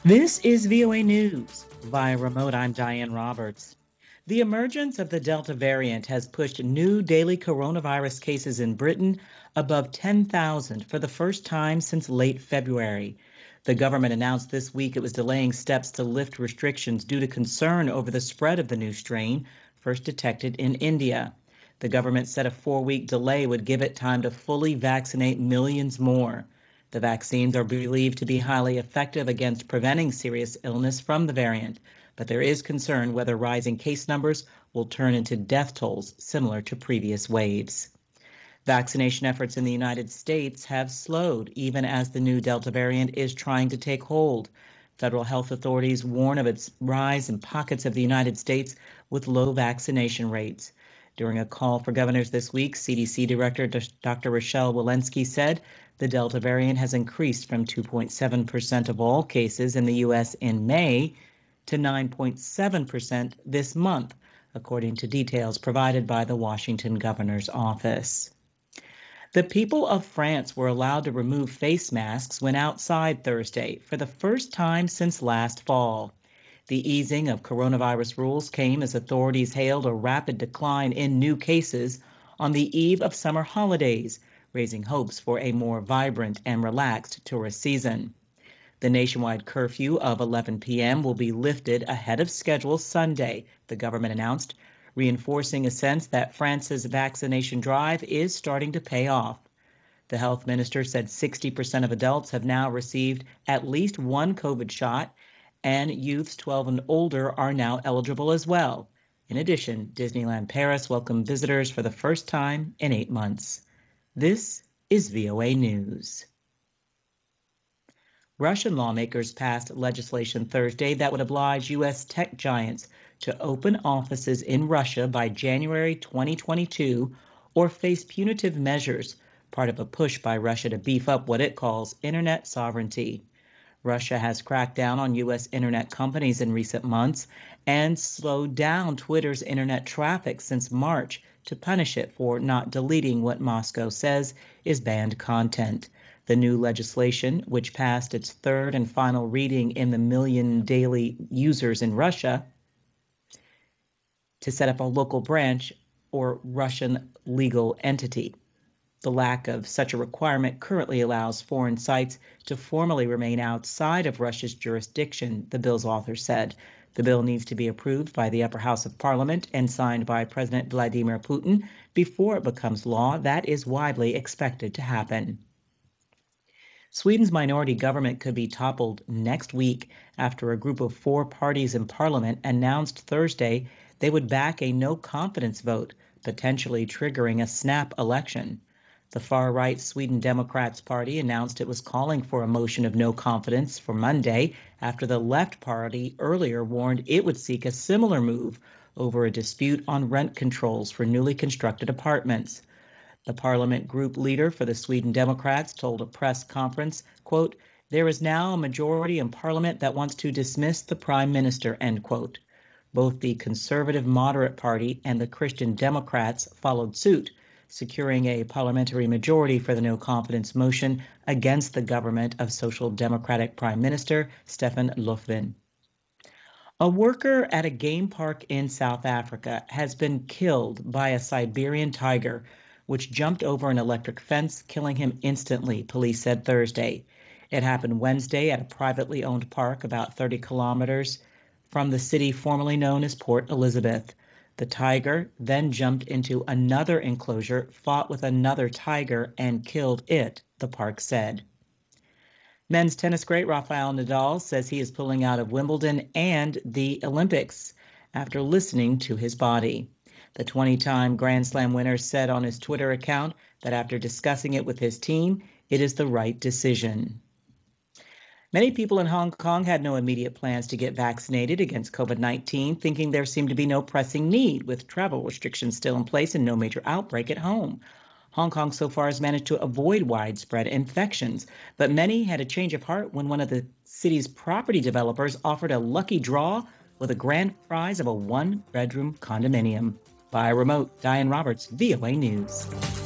This is VOA News. Via remote, I'm Diane Roberts. The emergence of the Delta variant has pushed new daily coronavirus cases in Britain above 10,000 for the first time since late February. The government announced this week it was delaying steps to lift restrictions due to concern over the spread of the new strain, first detected in India. The government said a 4-week delay would give it time to fully vaccinate millions more. The vaccines are believed to be highly effective against preventing serious illness from the variant, but there is concern whether rising case numbers will turn into death tolls similar to previous waves. Vaccination efforts in the United States have slowed, even as the new Delta variant is trying to take hold. Federal health authorities warn of its rise in pockets of the United States with low vaccination rates. During a call for governors this week, CDC Director Dr. Rochelle Walensky said the Delta variant has increased from 2.7% of all cases in the U.S. in May to 9.7% this month, according to details provided by the Washington governor's office. The people of France were allowed to remove face masks when outside Thursday for the first time since last fall. The easing of coronavirus rules came as authorities hailed a rapid decline in new cases on the eve of summer holidays, raising hopes for a more vibrant and relaxed tourist season. The nationwide curfew of 11 p.m. will be lifted ahead of schedule Sunday, the government announced, reinforcing a sense that France's vaccination drive is starting to pay off. The health minister said 60% of adults have now received at least one COVID shot, and youths 12 and older are now eligible as well. In addition, Disneyland Paris welcomed visitors for the first time in 8 months. This is VOA News. Russian lawmakers passed legislation Thursday that would oblige U.S. tech giants to open offices in Russia by January 2022 or face punitive measures, part of a push by Russia to beef up what it calls internet sovereignty. Russia has cracked down on U.S. internet companies in recent months and slowed down Twitter's internet traffic since March to punish it for not deleting what Moscow says is banned content. The new legislation, which passed its third and final reading in the million daily users in Russia, to set up a local branch or Russian legal entity. The lack of such a requirement currently allows foreign sites to formally remain outside of Russia's jurisdiction, the bill's author said. The bill needs to be approved by the upper house of parliament and signed by President Vladimir Putin before it becomes law. That is widely expected to happen. Sweden's minority government could be toppled next week after a group of 4 parties in parliament announced Thursday they would back a no-confidence vote, potentially triggering a snap election. The far-right Sweden Democrats Party announced it was calling for a motion of no confidence for Monday after the Left Party earlier warned it would seek a similar move over a dispute on rent controls for newly constructed apartments. The parliament group leader for the Sweden Democrats told a press conference, quote, "There is now a majority in parliament that wants to dismiss the prime minister," end quote. Both the Conservative Moderate Party and the Christian Democrats followed suit, securing a parliamentary majority for the no-confidence motion against the government of Social Democratic Prime Minister Stefan Löfven. A worker at a game park in South Africa has been killed by a Siberian tiger, which jumped over an electric fence, killing him instantly, police said Thursday. It happened Wednesday at a privately owned park about 30 kilometers from the city formerly known as Port Elizabeth. The tiger then jumped into another enclosure, fought with another tiger, and killed it, the park said. Men's tennis great Rafael Nadal says he is pulling out of Wimbledon and the Olympics after listening to his body. The 20-time Grand Slam winner said on his Twitter account that after discussing it with his team, it is the right decision. Many people in Hong Kong had no immediate plans to get vaccinated against COVID-19, thinking there seemed to be no pressing need, with travel restrictions still in place and no major outbreak at home. Hong Kong so far has managed to avoid widespread infections, but many had a change of heart when one of the city's property developers offered a lucky draw with a grand prize of a 1-bedroom condominium. By remote, Diane Roberts, VOA News.